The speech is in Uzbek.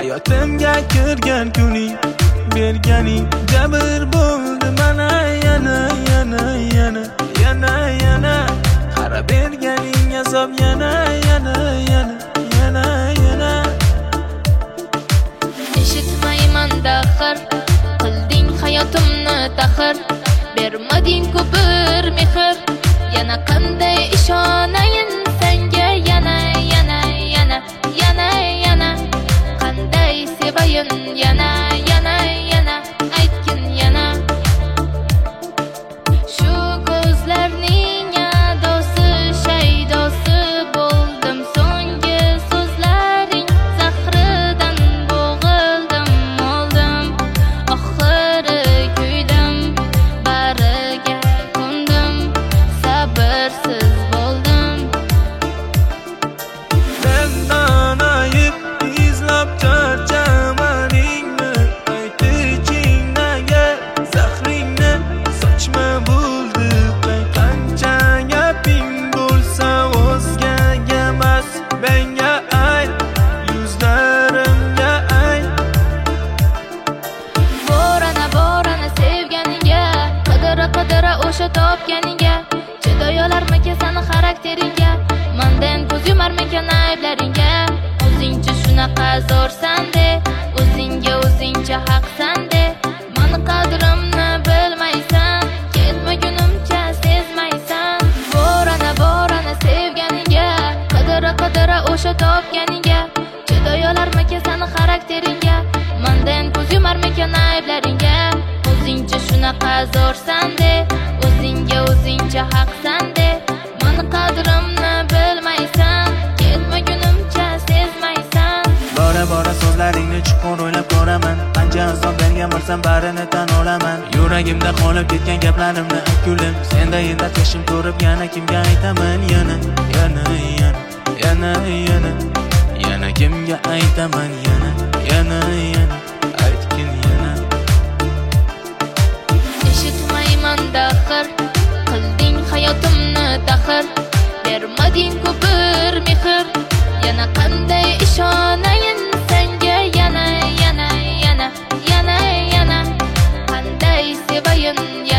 hayotimga kirgan kuning, berganing jabr bo'ldi mana yana qara berganing azob yana Eshitmayman daxir, qilding hayotimni taxir, bermading ko'pir mehr, yana qanday ishonayin senga yana qanday sevayin yana aytgin yana shu ko'zlarning adosi shaydosi bo'ldim so'nggi so'zlaring zahridan bo'g'ildim oldim oxiri kuydim bariga ko'ndim sabrsiz bo'ldim mendan ayib izlab charchamaningni aytichingdagi zahringni sochma bo'ldi qancha gaping bo'lsa o'zgaga emas menga ayt yuzlarimga ayt Borana sevganiga qadira o'sha topganiga chidayolarmikan sani xarakteringga mendan ko'z yumarmikan ayblaringga o'zingcha shunaqa zo'rsan-de o'zingga o'zingcha haqsan-de mani qadrimni bilmaysan ketmagunimcha sezmaysan Borana sevganiga qadira o'sha topganiga chidayolarmikan sani xarakteringga mendan ko'z yumarmikan ayblaringga o'zingcha shunaqa zo'rsan-de o'zingga o'zingcha haqsan-de mani qadrimni bilmaysan ketmagunimcha sezmaysan bora so'zlaringni chuqur o'ylab ko'raman qancha azob bergan bo'lsam barini tan olaman yuragimda qolib ketgan gaplarimni aytgulim senda endi tashim ko'rib yana kimga aytaman yana kimga aytaman yana aytgin yana Eshitmayman daxir, qilding hayotimni taxir, bermading ko'pir mehr, yana qanday ishonayin senga yana qanday sevayin